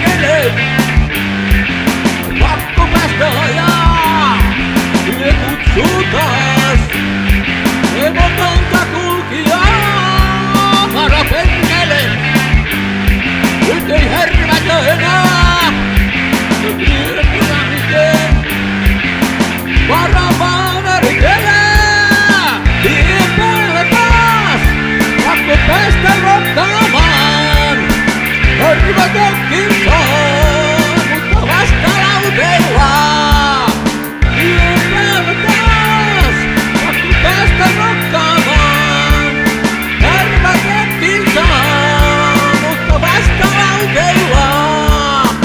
perkele, pakko päästä ajaa, tie kutsutas, hevotonta kulkijaa, varo perkele, nyt ei härmätä enää, se tiedä kyllä miten, varo vaan ärkelee, tie päällä taas, pakko päästä rokkaamaan, harvatonkin saa, mutta vasta lauteillaan. Tie päällä taas, pakko päästä rokkaamaan, harvatonkin saa, mutta vasta lauteillaan.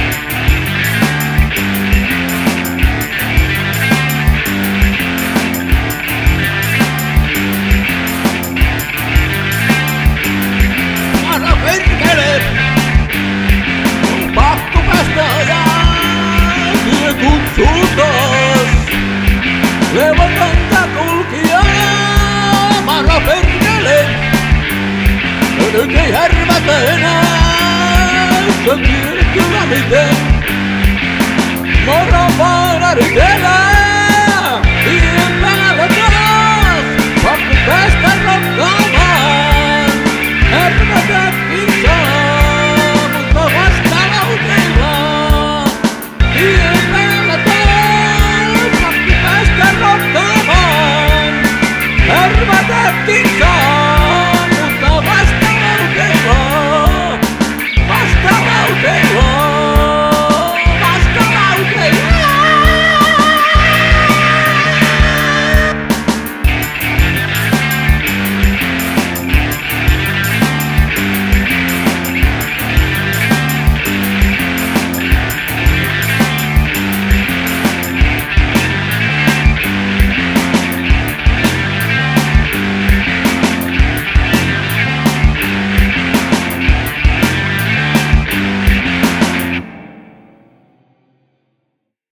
Varo perkele, on pakko päästä ajaa, tie kutsutas, levotonta kulkijaa, varo perkele, nyt ei härmätä enää, sä tiedät kyllä miten, moro vaan ärkelee.